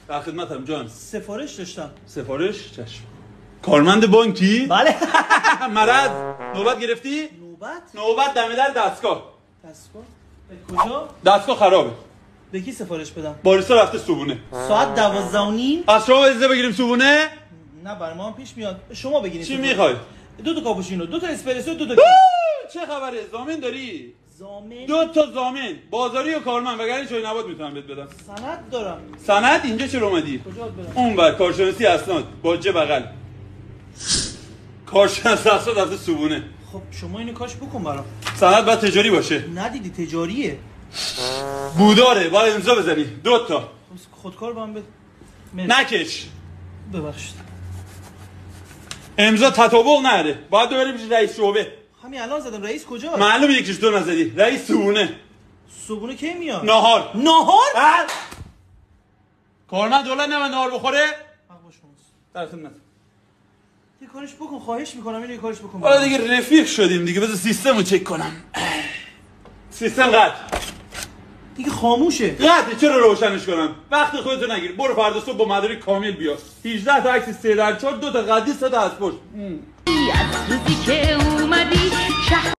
در خدمتم جان. سفارش داشتم. سفارش؟ چشم. کارمند بانکی؟ بله. مرض نوبت گرفتی؟ نوبت دم در دستگاه. به کجا؟ دستگاه خرابه. به کی سفارش بدم؟ باریستا رفته صبونه. ساعت 12:30. از شما اجازه بگیریم صبونه؟ نه برای ما هم پیش میاد. شما بگیرید. چی میخوای؟ 2 کاپوچینو، 2 اسپرسو، 2 چه خبره؟ زامن داری؟ زامن. 2 زامن، بازاری و کارمند، وگرنه چای نبات میتونم بهت بدم. سند دارم. سند اینجا چرا اومدی؟ کجا برم؟ اون بر کارشناسی اسناد، باجه بغل. کارشناس اسناد از صبونه. خب شما اینو کاش بکن برام. سند باید تجاری باشه. ندیدی تجاریه. بوداره، باید امضا بزنی. 2 خودکار با هم بده. نکش. ببخشید. امضا تطابق نره. باید ببری پیش رئیس شعبه. همین الان زدم. رئیس کجا؟ معلومه یکیش تو نزدی. رئیس صبونه. صبحونه کی میاد؟ ناهار. ناهار؟ کارمند دولت نمیاد ناهار بخوره؟ حق با شماست. در خدمت. یه کارش بکن، خواهش میکنم اینو یه کارش بکن. حالا دیگه رفیق شدیم دیگه، بذار سیستمو چک کنم. سیستم قطع. دیگه خاموشه. قطعه، چرا روشنش کنم؟ وقت خودتو نگیر. برو فردا صبح با مدارک کامل بیا. 18 تا عکس 3x4، 2 تا قدی، 3 تا از پشت. از روزی که اومدی